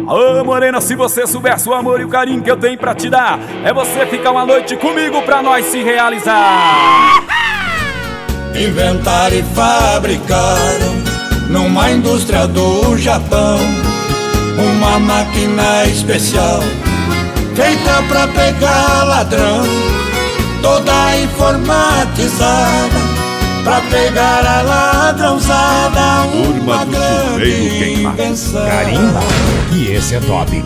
Ô morena, se você soubesse o amor e o carinho que eu tenho pra te dar, é você ficar uma noite comigo pra nós se realizar. Inventaram e fabricaram numa indústria do Japão uma máquina especial feita pra pegar ladrão, toda informatizada pra pegar a ladrãozada. Uma grande invenção. Carimba, que esse é top.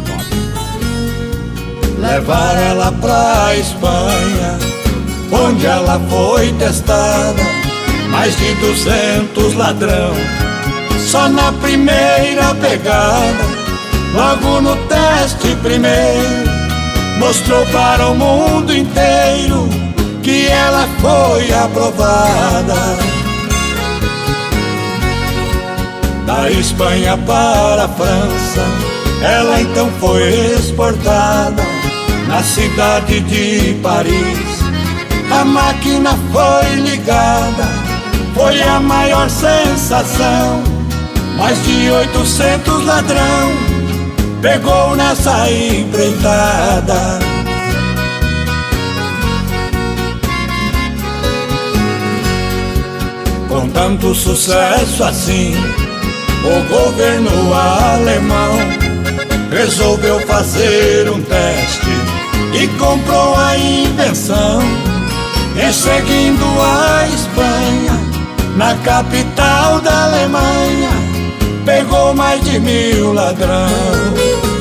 Levar ela pra Espanha, onde ela foi testada. Mais de 200 ladrão, só na primeira pegada. Logo no teste primeiro, mostrou para o mundo inteiro que ela foi aprovada. Da Espanha para a França, ela então foi exportada. Na cidade de Paris, a máquina foi ligada. Foi a maior sensação. Mais de 800 ladrão pegou nessa empreitada. Com tanto sucesso assim, o governo alemão resolveu fazer um teste e comprou a invenção. E seguindo a Espanha, na capital da Alemanha, pegou mais de 1000 ladrão.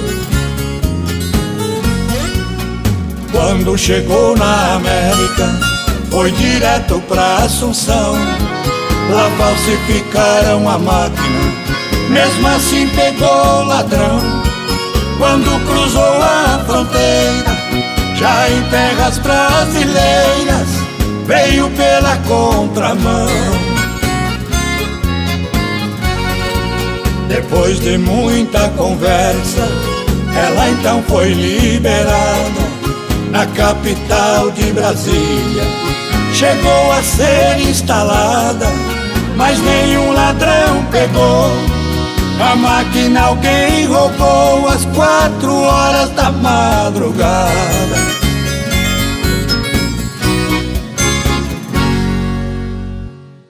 Quando chegou na América, foi direto pra Assunção. Lá falsificaram a máquina, mesmo assim pegou ladrão. Quando cruzou a fronteira, já em terras brasileiras, veio pela contramão. Depois de muita conversa, ela então foi liberada. Na capital de Brasília, chegou a ser instalada, mas nenhum ladrão pegou. A máquina alguém roubou às 4 horas da madrugada.